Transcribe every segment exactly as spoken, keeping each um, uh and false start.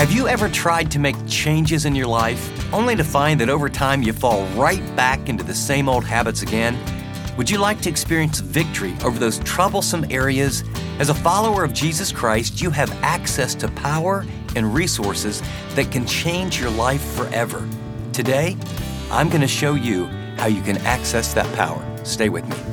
Have you ever tried to make changes in your life, only to find that over time you fall right back into the same old habits again? Would you like to experience victory over those troublesome areas? As a follower of Jesus Christ, you have access to power and resources that can change your life forever. Today, I'm going to show you how you can access that power. Stay with me.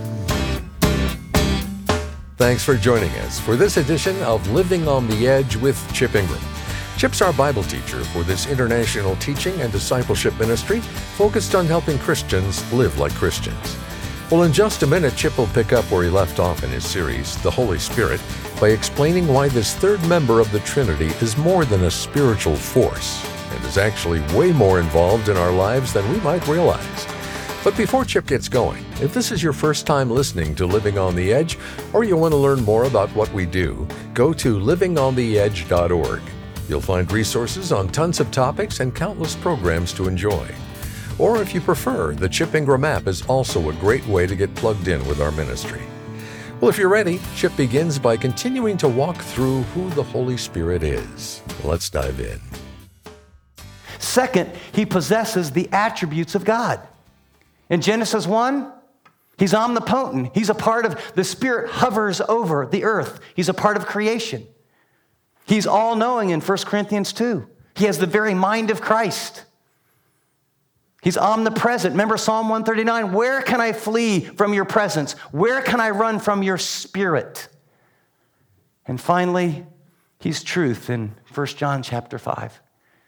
Thanks for joining us for this edition of Living on the Edge with Chip Ingram. Chip's our Bible teacher for this international teaching and discipleship ministry focused on helping Christians live like Christians. Well, in just a minute, Chip will pick up where he left off in his series, The Holy Spirit, by explaining why this third member of the Trinity is more than a spiritual force and is actually way more involved in our lives than we might realize. But before Chip gets going, if this is your first time listening to Living on the Edge, or you want to learn more about what we do, go to living on the edge dot org. You'll find resources on tons of topics and countless programs to enjoy. Or if you prefer, the Chip Ingram app is also a great way to get plugged in with our ministry. Well, if you're ready, Chip begins by continuing to walk through who the Holy Spirit is. Let's dive in. Second, he possesses the attributes of God. In Genesis one, he's omnipotent. He's a part of, the Spirit hovers over the earth. He's a part of creation. He's all-knowing in First Corinthians two. He has the very mind of Christ. He's omnipresent. Remember Psalm one thirty-nine, where can I flee from your presence? Where can I run from your Spirit? And finally, he's truth in First John chapter five.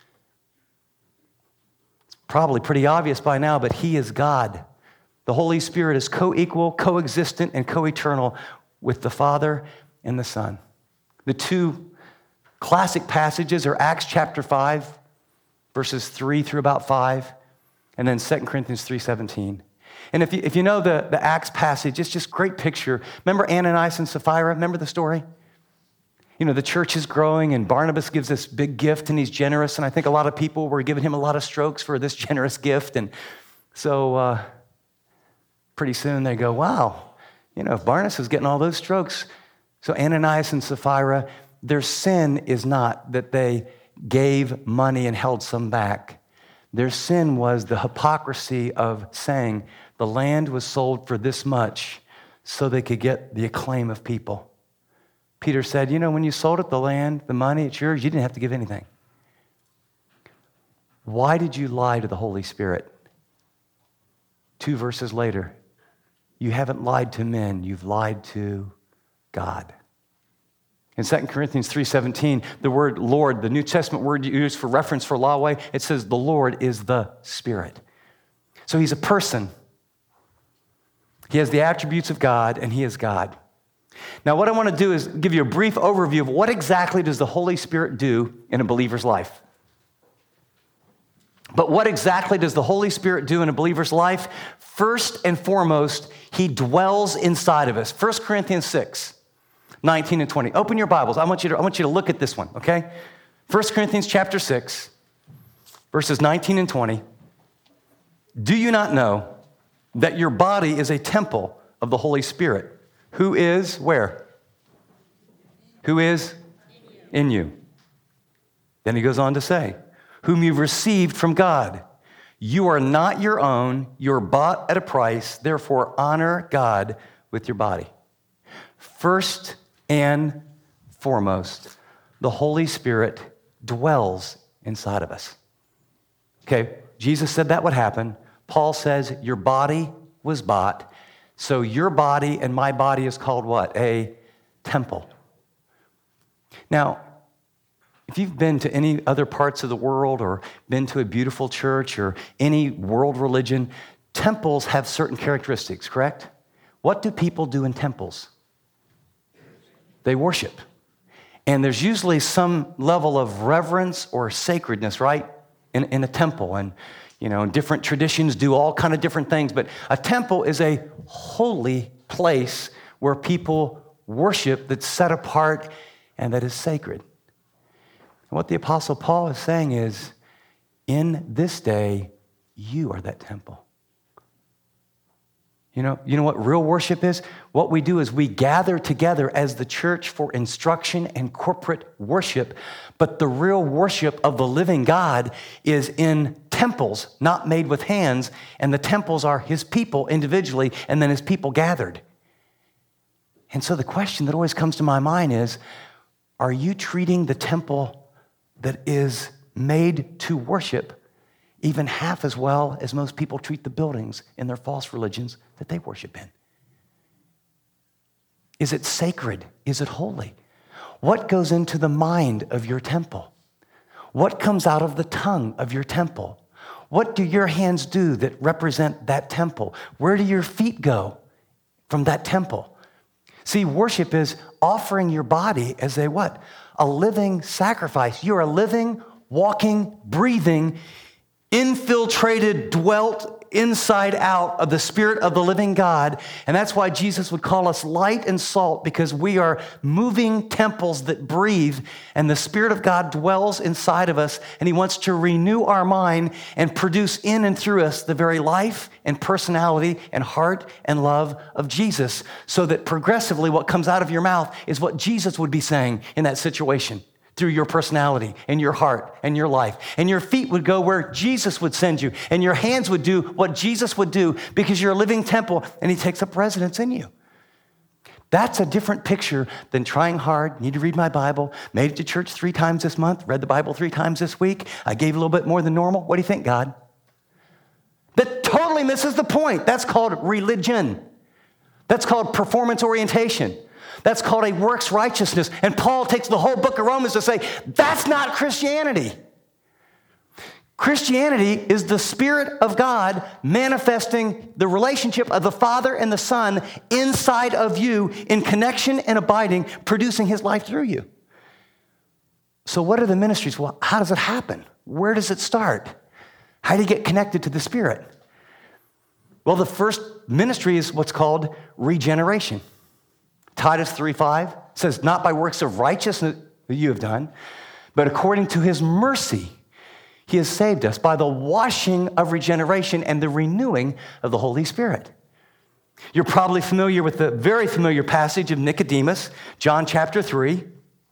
It's probably pretty obvious by now, but he is God. The Holy Spirit is co-equal, co-existent, and co-eternal with the Father and the Son. The two classic passages are Acts chapter five, verses three through about five, and then Second Corinthians three seventeen. And if you, if you know the, the Acts passage, it's just a great picture. Remember Ananias and Sapphira? Remember the story? You know, the church is growing, and Barnabas gives this big gift, and he's generous, and I think a lot of people were giving him a lot of strokes for this generous gift. And so uh, pretty soon they go, wow, you know, if Barnabas is getting all those strokes. So Ananias and Sapphira, their sin is not that they gave money and held some back. Their sin was the hypocrisy of saying the land was sold for this much so they could get the acclaim of people. Peter said, you know, when you sold it, the land, the money, it's yours, you didn't have to give anything. Why did you lie to the Holy Spirit? Two verses later, you haven't lied to men, you've lied to God. In Second Corinthians three seventeen, the word Lord, the New Testament word used for reference for Yahweh, it says the Lord is the Spirit. So he's a person. He has the attributes of God, and he is God. Now, what I want to do is give you a brief overview of what exactly does the Holy Spirit do in a believer's life. But what exactly does the Holy Spirit do in a believer's life? First and foremost, he dwells inside of us. First Corinthians six. nineteen and twenty. Open your Bibles. I want you to, I want you to look at this one, okay? First Corinthians chapter six, verses nineteen and twenty. Do you not know that your body is a temple of the Holy Spirit, who is where? Who is in you. Then he goes on to say, whom you've received from God. You are not your own. You're bought at a price. Therefore, honor God with your body. First and foremost, the Holy Spirit dwells inside of us. Okay, Jesus said that would happen. Paul says your body was bought. So your body and my body is called what? A temple. Now, if you've been to any other parts of the world or been to a beautiful church or any world religion, temples have certain characteristics, correct? What do people do in temples? They worship. And there's usually some level of reverence or sacredness, right? In, in a temple. And, you know, different traditions do all kind of different things. But a temple is a holy place where people worship that's set apart and that is sacred. And what the Apostle Paul is saying is, in this day, you are that temple. You know, you know what real worship is? What we do is we gather together as the church for instruction and corporate worship, but the real worship of the living God is in temples, not made with hands, and the temples are his people individually, and then his people gathered. And so the question that always comes to my mind is, are you treating the temple that is made to worship even half as well as most people treat the buildings in their false religions that they worship in? Is it sacred? Is it holy? What goes into the mind of your temple? What comes out of the tongue of your temple? What do your hands do that represent that temple? Where do your feet go from that temple? See, worship is offering your body as a what? A living sacrifice. You're a living, walking, breathing, infiltrated, dwelt inside out of the Spirit of the living God. And that's why Jesus would call us light and salt, because we are moving temples that breathe, and the Spirit of God dwells inside of us, and he wants to renew our mind and produce in and through us the very life and personality and heart and love of Jesus, so that progressively what comes out of your mouth is what Jesus would be saying in that situation, through your personality and your heart and your life. And your feet would go where Jesus would send you, and your hands would do what Jesus would do, because you're a living temple and he takes up residence in you. That's a different picture than trying hard. Need to read my Bible, made it to church three times this month, read the Bible three times this week. I gave a little bit more than normal. What do you think, God? That totally misses the point. That's called religion. That's called performance orientation. That's called a works righteousness. And Paul takes the whole book of Romans to say, that's not Christianity. Christianity is the Spirit of God manifesting the relationship of the Father and the Son inside of you in connection and abiding, producing his life through you. So what are the ministries? Well, how does it happen? Where does it start? How do you get connected to the Spirit? Well, the first ministry is what's called regeneration. Titus three five says, not by works of righteousness that you have done, but according to his mercy, he has saved us by the washing of regeneration and the renewing of the Holy Spirit. You're probably familiar with the very familiar passage of Nicodemus, John chapter three.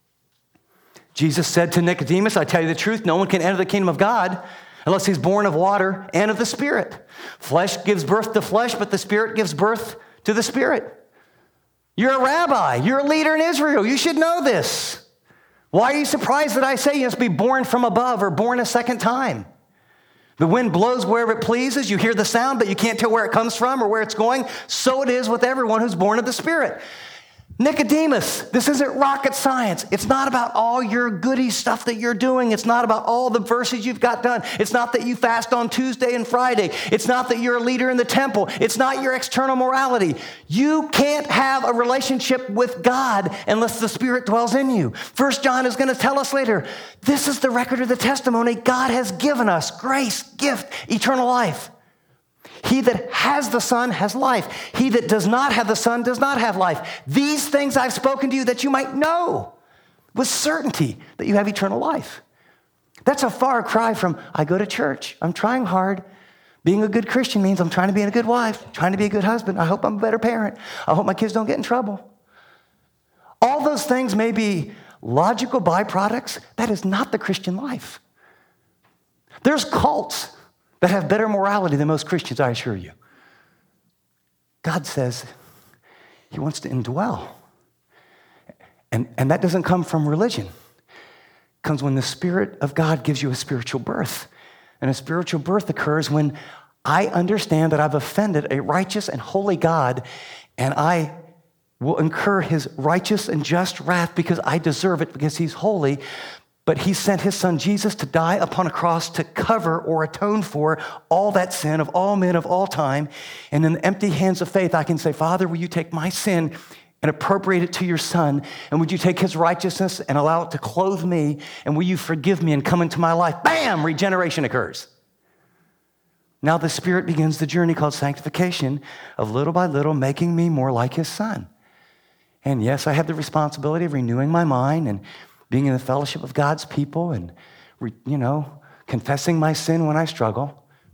Jesus said to Nicodemus, I tell you the truth, no one can enter the kingdom of God unless he's born of water and of the Spirit. Flesh gives birth to flesh, but the Spirit gives birth to the Spirit. You're a rabbi. You're a leader in Israel. You should know this. Why are you surprised that I say you must be born from above or born a second time? The wind blows wherever it pleases. You hear the sound, but you can't tell where it comes from or where it's going. So it is with everyone who's born of the Spirit. Nicodemus, this isn't rocket science. It's not about all your goody stuff that you're doing. It's not about all the verses you've got done. It's not that you fast on Tuesday and Friday. It's not that you're a leader in the temple. It's not your external morality. You can't have a relationship with God unless the Spirit dwells in you. First John is going to tell us later, this is the record of the testimony. God has given us grace, gift, eternal life. He that has the Son has life. He that does not have the Son does not have life. These things I've spoken to you that you might know with certainty that you have eternal life. That's a far cry from, I go to church, I'm trying hard. Being a good Christian means I'm trying to be a good wife, trying to be a good husband. I hope I'm a better parent. I hope my kids don't get in trouble. All those things may be logical byproducts. That is not the Christian life. There's cults that have better morality than most Christians, I assure you. God says he wants to indwell. And, and that doesn't come from religion. It comes when the Spirit of God gives you a spiritual birth. And a spiritual birth occurs when I understand that I've offended a righteous and holy God, and I will incur his righteous and just wrath because I deserve it, because he's holy. But he sent his son Jesus to die upon a cross to cover or atone for all that sin of all men of all time. And in the empty hands of faith, I can say, Father, will you take my sin and appropriate it to your Son? And would you take his righteousness and allow it to clothe me? And will you forgive me and come into my life? Bam! Regeneration occurs. Now the Spirit begins the journey called sanctification of little by little making me more like his Son. And yes, I have the responsibility of renewing my mind and being in the fellowship of God's people and, you know, confessing my sin when I struggle.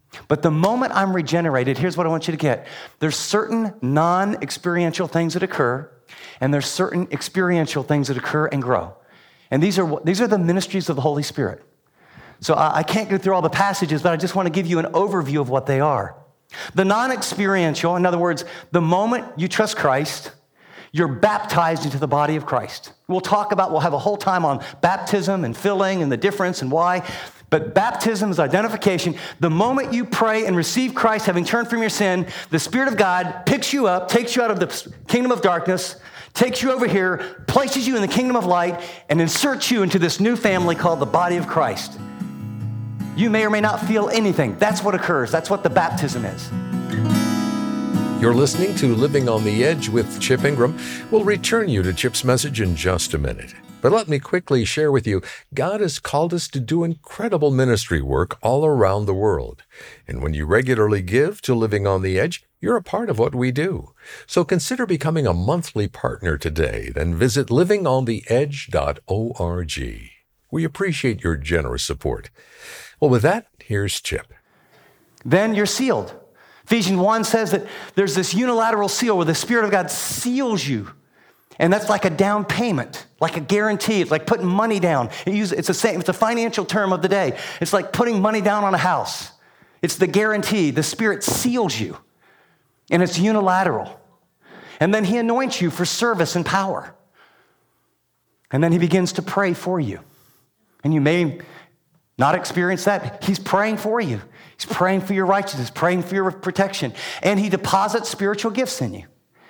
But the moment I'm regenerated, here's what I want you to get. There's certain non-experiential things that occur, and there's certain experiential things that occur and grow. And these are, these are the ministries of the Holy Spirit. So I, I can't go through all the passages, but I just want to give you an overview of what they are. The non-experiential, in other words, the moment you trust Christ, you're baptized into the body of Christ. We'll talk about, we'll have a whole time on baptism and filling and the difference and why. But baptism is identification. The moment you pray and receive Christ, having turned from your sin, the Spirit of God picks you up, takes you out of the kingdom of darkness, takes you over here, places you in the kingdom of light, and inserts you into this new family called the body of Christ. You may or may not feel anything. That's what occurs. That's what the baptism is. You're listening to Living on the Edge with Chip Ingram. We'll return you to Chip's message in just a minute. But let me quickly share with you, God has called us to do incredible ministry work all around the world. And when you regularly give to Living on the Edge, you're a part of what we do. So consider becoming a monthly partner today. Then visit living on the edge dot org. We appreciate your generous support. Well, with that, here's Chip. Then you're sealed. Ephesians one says that there's this unilateral seal where the Spirit of God seals you. And that's like a down payment, like a guarantee. It's like putting money down. It use, it's, a same, it's a financial term of the day. It's like putting money down on a house. It's the guarantee. The Spirit seals you, and it's unilateral. And then He anoints you for service and power. And then He begins to pray for you. And you may not experience that. He's praying for you. He's praying for your righteousness, praying for your protection. And He deposits spiritual gifts in you.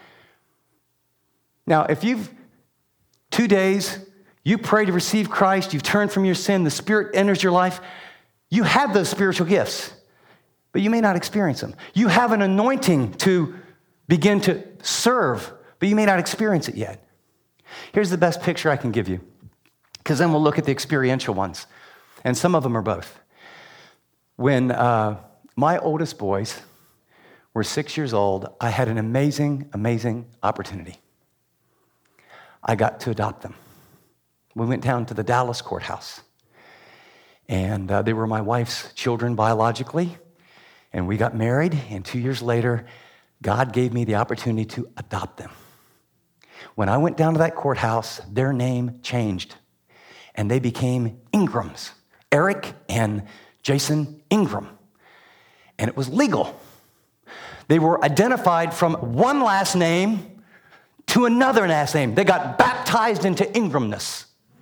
Now, if you've, two days, you pray to receive Christ, you've turned from your sin, the Spirit enters your life, you have those spiritual gifts, but you may not experience them. You have an anointing to begin to serve, but you may not experience it yet. Here's the best picture I can give you, because then we'll look at the experiential ones, and some of them are both. When uh, my oldest boys were six years old, I had an amazing, amazing opportunity. I got to adopt them. We went down to the Dallas courthouse, and uh, they were my wife's children biologically, and we got married, and two years later, God gave me the opportunity to adopt them. When I went down to that courthouse, their name changed, and they became Ingrams, Eric and Jason Ingram, and it was legal. They were identified from one last name to another last name. They got baptized into Ingramness.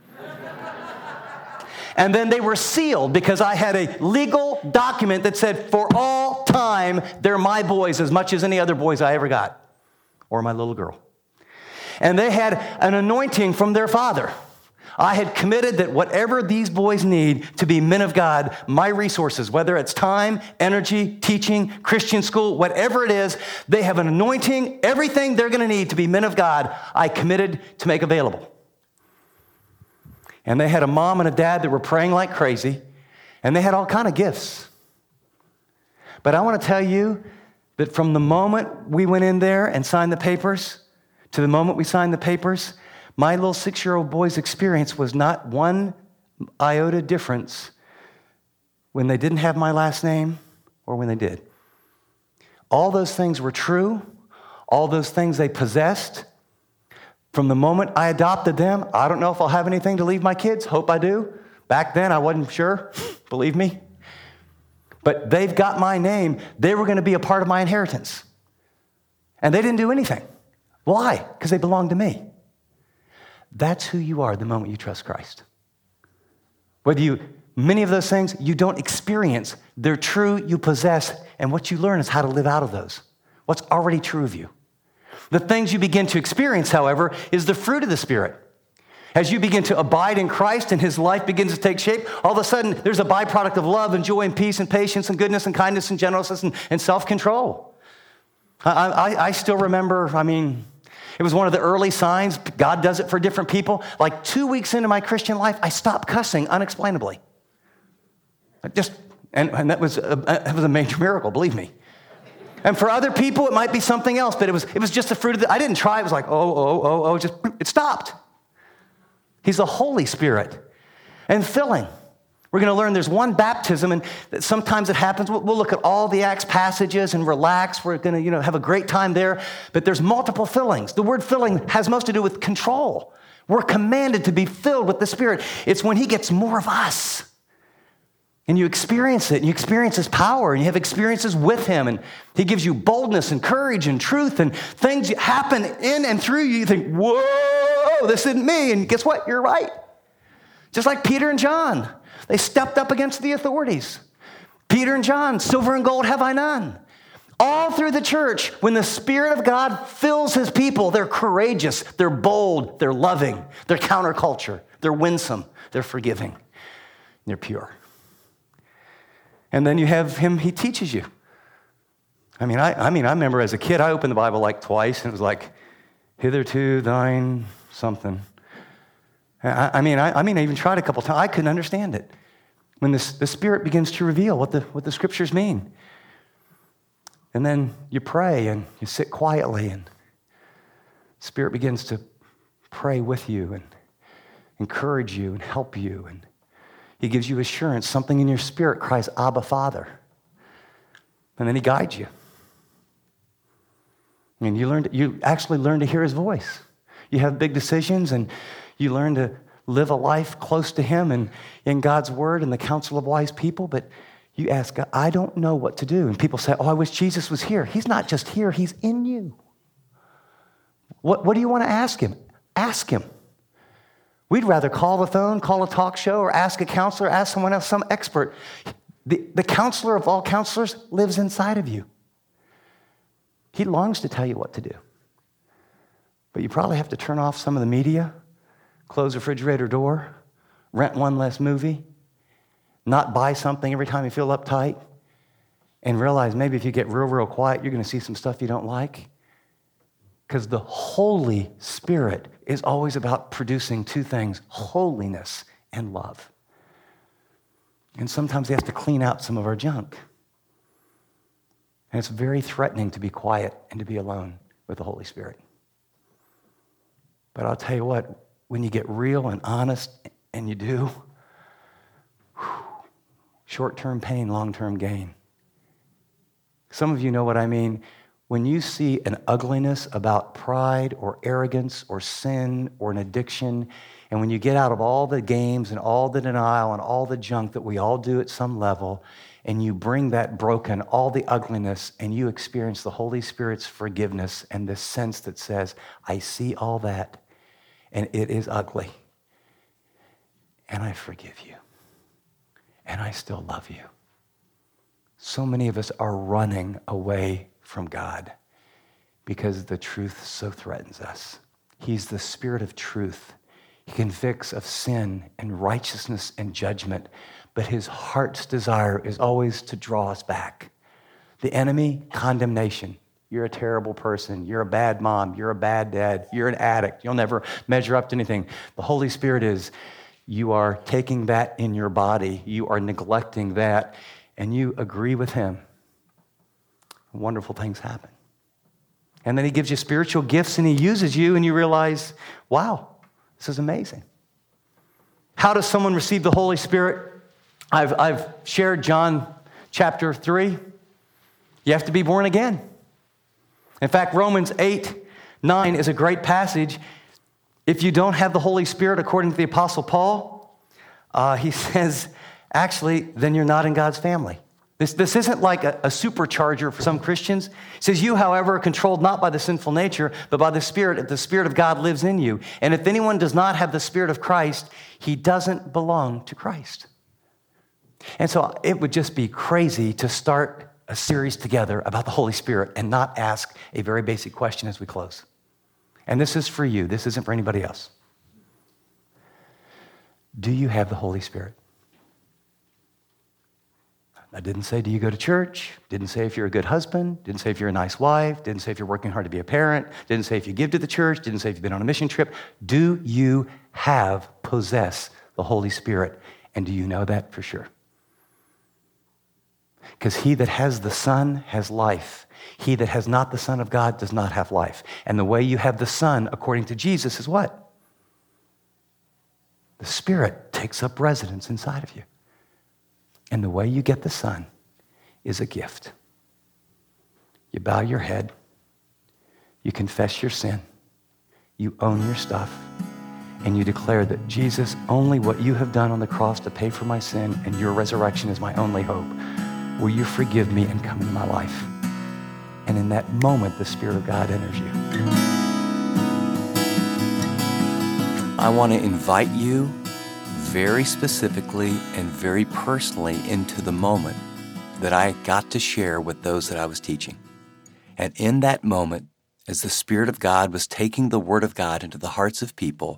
And then they were sealed because I had a legal document that said, for all time, they're my boys as much as any other boys I ever got, or my little girl. And they had an anointing from their father. I had committed that whatever these boys need to be men of God, my resources, whether it's time, energy, teaching, Christian school, whatever it is, they have an anointing, everything they're going to need to be men of God, I committed to make available. And they had a mom and a dad that were praying like crazy, and they had all kind of gifts. But I want to tell you that from the moment we went in there and signed the papers to the moment we signed the papers, my little six-year-old boy's experience was not one iota difference when they didn't have my last name or when they did. All those things were true. All those things they possessed. From the moment I adopted them, I don't know if I'll have anything to leave my kids. Hope I do. Back then, I wasn't sure. Believe me. But they've got my name. They were going to be a part of my inheritance. And they didn't do anything. Why? Because they belonged to me. That's who you are the moment you trust Christ. Whether you, many of those things you don't experience, they're true, you possess, and what you learn is how to live out of those. What's already true of you. The things you begin to experience, however, is the fruit of the Spirit. As you begin to abide in Christ and His life begins to take shape, all of a sudden there's a byproduct of love and joy and peace and patience and goodness and kindness and gentleness and, and self-control. I, I, I still remember, I mean, it was one of the early signs. God does it for different people. Like two weeks into my Christian life, I stopped cussing unexplainably. I just, and, and that was a, that was a major miracle, believe me. And for other people, it might be something else, but it was it was just the fruit of the, I didn't try. It was like, oh, oh, oh, oh, just, it stopped. He's the Holy Spirit and filling. We're going to learn there's one baptism, and that sometimes it happens. We'll, we'll look at all the Acts passages and relax. We're going to, you know, have a great time there. But there's multiple fillings. The word filling has most to do with control. We're commanded to be filled with the Spirit. It's when he gets more of us. And you experience it, and you experience his power, and you have experiences with him, and he gives you boldness and courage and truth, and things happen in and through you. You think, whoa, this isn't me. And guess what? You're right. Just like Peter and John. They stepped up against the authorities. Peter and John, silver and gold have I none. All through the church, when the Spirit of God fills his people, they're courageous, they're bold, they're loving, they're counterculture, they're winsome, they're forgiving, they're pure. And then you have him, he teaches you. I mean, I, I mean, I remember as a kid, I opened the Bible like twice, and it was like, hitherto thine something. I, I mean, I, I mean, I even tried a couple times. I couldn't understand it. When this, the Spirit begins to reveal what the, what the scriptures mean. And then you pray and you sit quietly, and the Spirit begins to pray with you and encourage you and help you. And he gives you assurance. Something in your spirit cries, Abba, Father. And then he guides you. And you learn to, you actually learn to hear his voice. You have big decisions, and you learn to live a life close to him and in God's word and the counsel of wise people. But you ask God, I don't know what to do. And people say, oh, I wish Jesus was here. He's not just here, he's in you. What, what do you want to ask him? Ask him. We'd rather call the phone, call a talk show, or ask a counselor, ask someone else, some expert. The, the counselor of all counselors lives inside of you. He longs to tell you what to do. But you probably have to turn off some of the media, close the refrigerator door, rent one less movie, not buy something every time you feel uptight, and realize maybe if you get real, real quiet, you're going to see some stuff you don't like. Because the Holy Spirit is always about producing two things, holiness and love. And sometimes we have to clean out some of our junk. And it's very threatening to be quiet and to be alone with the Holy Spirit. But I'll tell you what, when you get real and honest, and you do, whew, short-term pain, long-term gain. Some of you know what I mean. When you see an ugliness about pride or arrogance or sin or an addiction, and when you get out of all the games and all the denial and all the junk that we all do at some level, and you bring that broken, all the ugliness, and you experience the Holy Spirit's forgiveness and this sense that says, I see all that, and it is ugly, and I forgive you, and I still love you. So many of us are running away from God because the truth so threatens us. He's the Spirit of truth. He convicts of sin and righteousness and judgment, but his heart's desire is always to draw us back. The enemy, condemnation. You're a terrible person. You're a bad mom. You're a bad dad. You're an addict. You'll never measure up to anything. The Holy Spirit is, you are taking that in your body. You are neglecting that, and you agree with him. Wonderful things happen. And then he gives you spiritual gifts, and he uses you, and you realize, wow, this is amazing. How does someone receive the Holy Spirit? I've, I've shared John chapter three. You have to be born again. In fact, Romans eight, nine is a great passage. If you don't have the Holy Spirit, according to the Apostle Paul, uh, he says, actually, then you're not in God's family. This, this isn't like a, a supercharger for some Christians. It says, you, however, are controlled not by the sinful nature, but by the Spirit, if the Spirit of God lives in you. And if anyone does not have the Spirit of Christ, he doesn't belong to Christ. And so it would just be crazy to start a series together about the Holy Spirit and not ask a very basic question as we close. And this is for you. This isn't for anybody else. Do you have the Holy Spirit? I didn't say, do you go to church? Didn't say if you're a good husband. Didn't say if you're a nice wife. Didn't say if you're working hard to be a parent. Didn't say if you give to the church. Didn't say if you've been on a mission trip. Do you have, possess the Holy Spirit? And do you know that for sure? Because he that has the Son has life. He that has not the Son of God does not have life. And the way you have the Son, according to Jesus, is what? The Spirit takes up residence inside of you. And the way you get the Son is a gift. You bow your head. You confess your sin. You own your stuff. And you declare that, Jesus, only what you have done on the cross to pay for my sin and your resurrection is my only hope. Will you forgive me and come into my life? And in that moment, the Spirit of God enters you. I want to invite you very specifically and very personally into the moment that I got to share with those that I was teaching. And in that moment, as the Spirit of God was taking the Word of God into the hearts of people,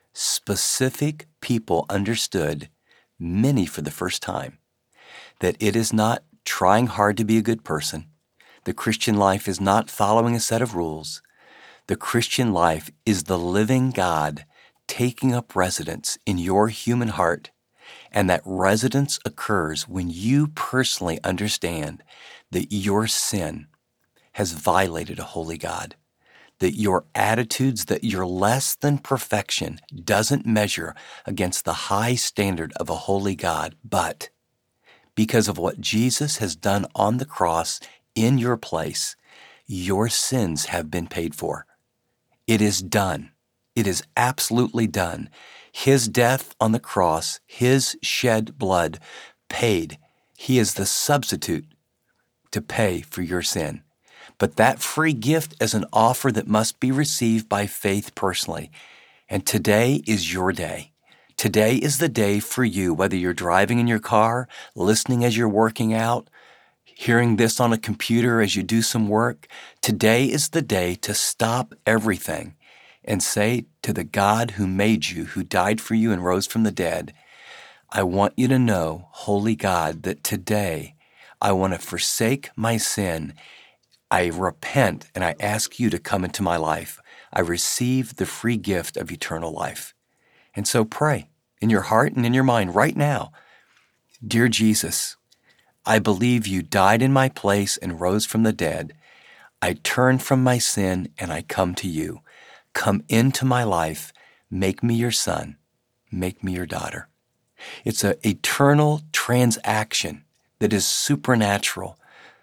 specific people understood, many for the first time, that it is not trying hard to be a good person. The Christian life is not following a set of rules. The Christian life is the living God taking up residence in your human heart, and that residence occurs when you personally understand that your sin has violated a holy God, that your attitudes, that your less than perfection doesn't measure against the high standard of a holy God, but because of what Jesus has done on the cross in your place, your sins have been paid for. It is done. It is absolutely done. His death on the cross, His shed blood paid. He is the substitute to pay for your sin. But that free gift is an offer that must be received by faith personally. And today is your day. Today is the day for you, whether you're driving in your car, listening as you're working out, hearing this on a computer as you do some work. Today is the day to stop everything and say to the God who made you, who died for you and rose from the dead, I want you to know, holy God, that today I want to forsake my sin. I repent and I ask you to come into my life. I receive the free gift of eternal life. And so pray in your heart and in your mind right now. Dear Jesus, I believe you died in my place and rose from the dead. I turn from my sin and I come to you. Come into my life. Make me your son. Make me your daughter. It's an eternal transaction that is supernatural.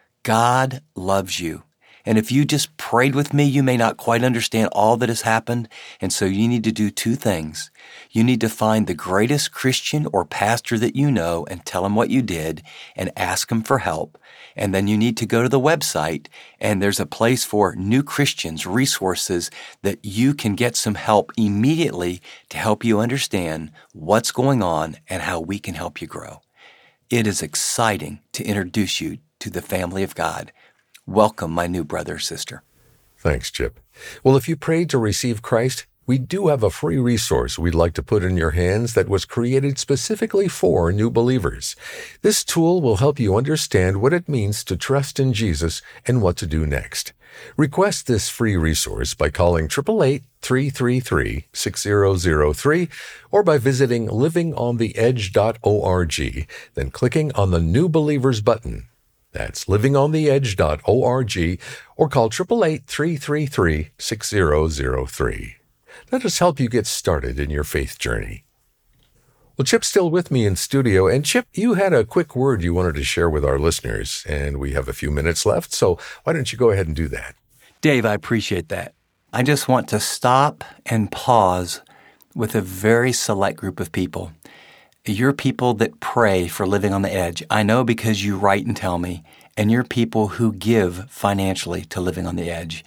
God loves you. And if you just prayed with me, you may not quite understand all that has happened. And so you need to do two things. You need to find the greatest Christian or pastor that you know and tell him what you did and ask him for help. And then you need to go to the website, and there's a place for new Christians, resources that you can get some help immediately to help you understand what's going on and how we can help you grow. It is exciting to introduce you to the family of God. Welcome, my new brother or sister. Thanks, Chip. Well, if you prayed to receive Christ, we do have a free resource we'd like to put in your hands that was created specifically for new believers. This tool will help you understand what it means to trust in Jesus and what to do next. Request this free resource by calling eight eight eight, three three three, six zero zero three or by visiting living on the edge dot org, then clicking on the New Believers button. That's living on the edge dot org or call eight eight eight, three three three, six zero zero three. Let us help you get started in your faith journey. Well, Chip's still with me in studio, and Chip, you had a quick word you wanted to share with our listeners, and we have a few minutes left, so why don't you go ahead and do that? Dave, I appreciate that. I just want to stop and pause with a very select group of people. You're people that pray for Living on the Edge. I know because you write and tell me, and you're people who give financially to Living on the Edge.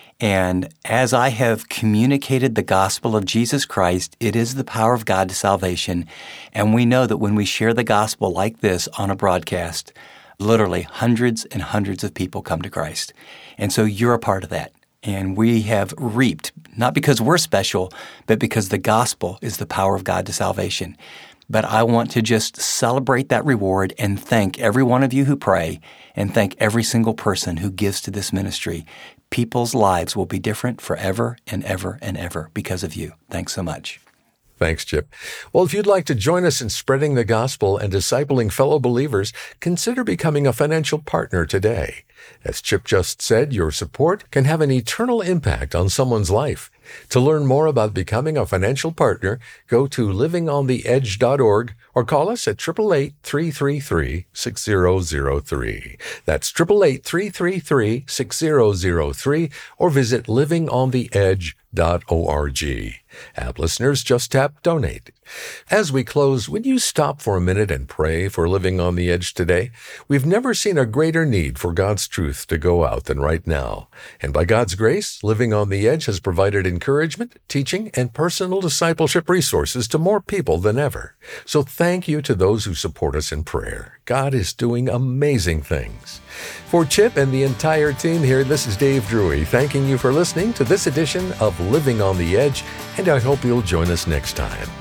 And as I have communicated the gospel of Jesus Christ, it is the power of God to salvation. And we know that when we share the gospel like this on a broadcast, literally hundreds and hundreds of people come to Christ. And so you're a part of that. And we have reaped, not because we're special, but because the gospel is the power of God to salvation. But I want to just celebrate that reward and thank every one of you who pray and thank every single person who gives to this ministry. People's lives will be different forever and ever and ever because of you. Thanks so much. Thanks, Chip. Well, if you'd like to join us in spreading the gospel and discipling fellow believers, consider becoming a financial partner today. As Chip just said, your support can have an eternal impact on someone's life. To learn more about becoming a financial partner, go to living on the edge dot org or call us at eight eight eight, three three three, six zero zero three. That's eight eight eight, three three three, six zero zero three, or visit living on the edge dot org. App listeners, just tap Donate. As we close, would you stop for a minute and pray for Living on the Edge today? We've never seen a greater need for God's truth to go out than right now. And by God's grace, Living on the Edge has provided encouragement, teaching, and personal discipleship resources to more people than ever. So thank you to those who support us in prayer. God is doing amazing things. For Chip and the entire team here, this is Dave Drury, thanking you for listening to this edition of Living on the Edge, and I hope you'll join us next time.